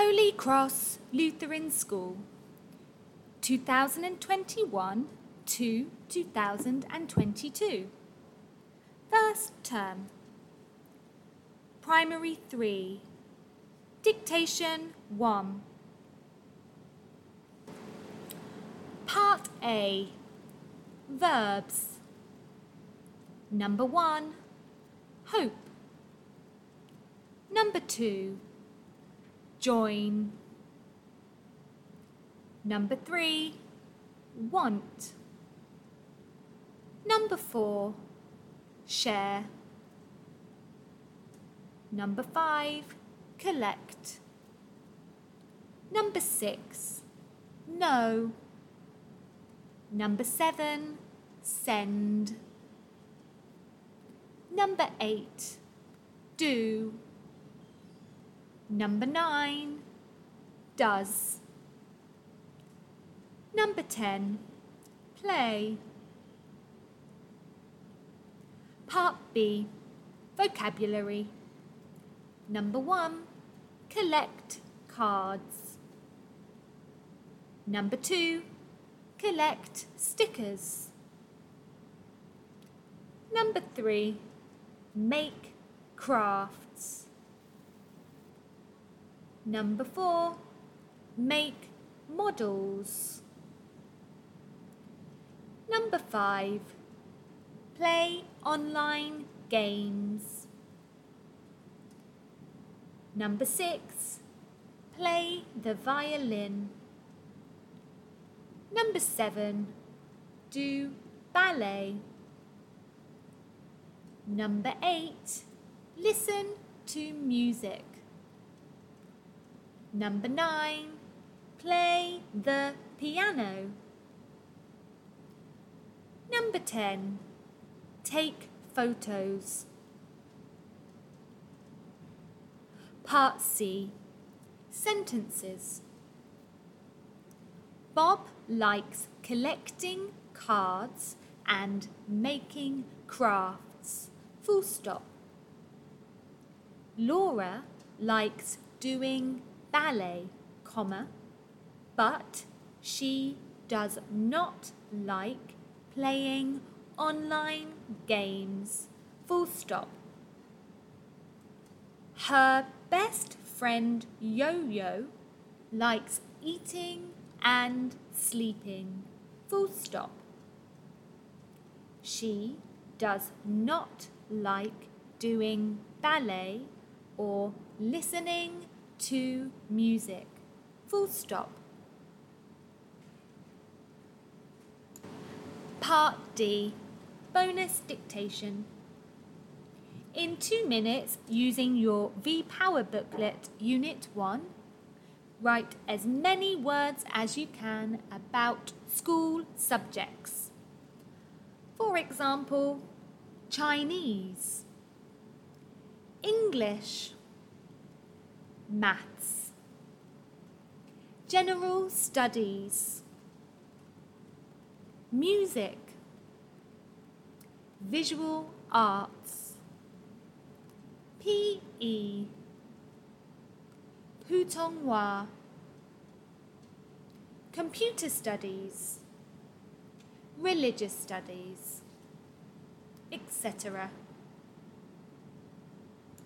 Holy Cross Lutheran School, 2021 to 2022. First term. Primary 3. Dictation 1. Part A. Verbs. Number 1. Hope. Number 2. Join. Number 3. Want. Number 4. Share. Number 5. Collect. Number 6. Know. Number 7. Send. Number 8. Do. Number 9. Does. Number 10. Play. Part B. Vocabulary. Number 1. Collect cards. Number 2. Collect stickers. Number 3. Make crafts. Number 4. Make models. Number 5. Play online games. Number 6. Play the violin. Number 7. Do ballet. Number 8. Listen to music. Number 9. Play the piano. Number 10. Take photos. Part C. Sentences. Bob likes collecting cards and making crafts. Full stop. Laura likes doing ballet, comma, but she does not like playing online games. Full stop. Her best friend Yo-Yo likes eating and sleeping. Full stop. She does not like doing ballet or listening to music. Full stop. Part D. Bonus dictation. In 2 minutes, using your V-Power booklet, Unit 1, write as many words as you can about school subjects. For example, Chinese, English, Maths, General Studies, Music, Visual Arts, PE, Putonghua, Computer Studies, Religious Studies, etc.